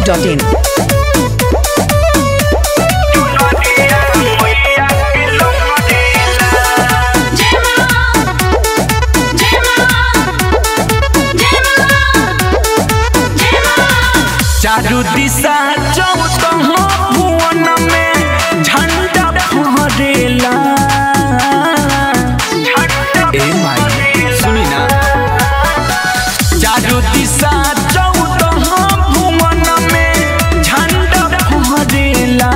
biharmasti.in चारू दिशा चौदह भुवन में झंडा फहरेला। ए माई सुनी ना, चारू दिशा चौदह भुवन में झंडा फहरेला।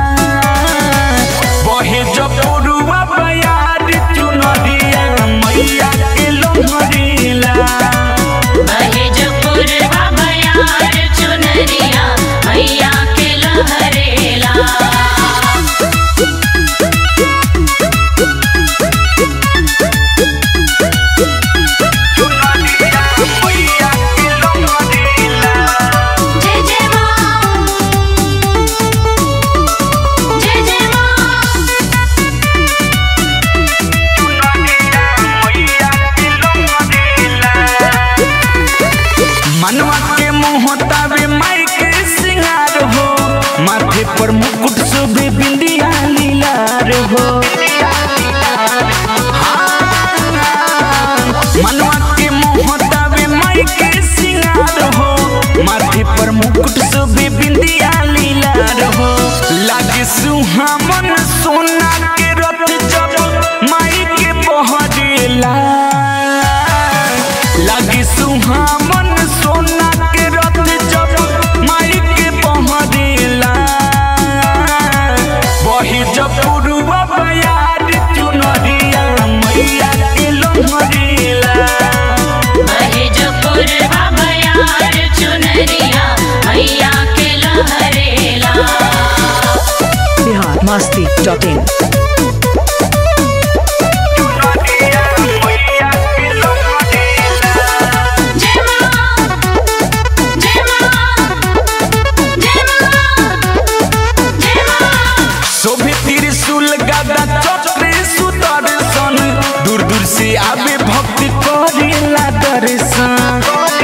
बहे जपुरुआ बयार चुनरिया मैया के लहरेला। बहे जपुरुआ बयार चुनरिया मैया के लहरेला। जय जय माँ, जय जय माँ। मनवा के मोहतावे माई के सिंगार हो, माथे पर मुकुट शोभे बिंदिया लीलार हो। हाँ, मनवा के मोहतावे माई के सिंगार हो, माथे पर मुकुट शोभे बिंदिया लीलार हो। लागे सुहावन सोना के रथ जब माई के बहरेला। लागे सुहावन सोना के रथ जब माई के बहरेला। बहे जपुरुआ बयार चुनरिया मैया के लहरेला। बहे जपुरुआ बयार चुनरिया मैया के लहरेला। biharmasti.in जय माँ, जय माँ, जय माँ, जय माँ। शोभे त्रिशूल गदा चक्र सुदर्शन, दूर दूर से आवे भक्ति करेला दर्शन।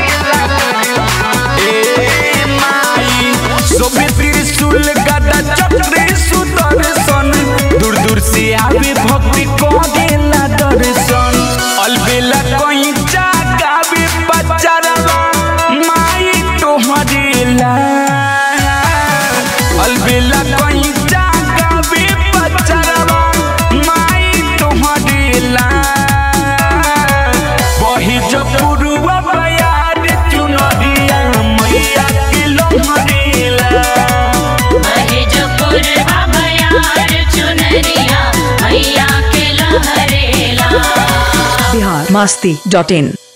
ए माई शोभे त्रिशूल गदा चक्र सुदर्शन, दूर दूर से आवे भक्ति करेला दर्शन। अलबेला कहीं जागावे बचारवा माई तोहरेला। अलबेला कहीं जागावे बचारवा माई तोहरेला। बहे जपुरुआ बयार चुनरिया मैया के लहरेला। बहे जपुरुआ बयार चुनरिया मैया के लहरेला। biharmasti.in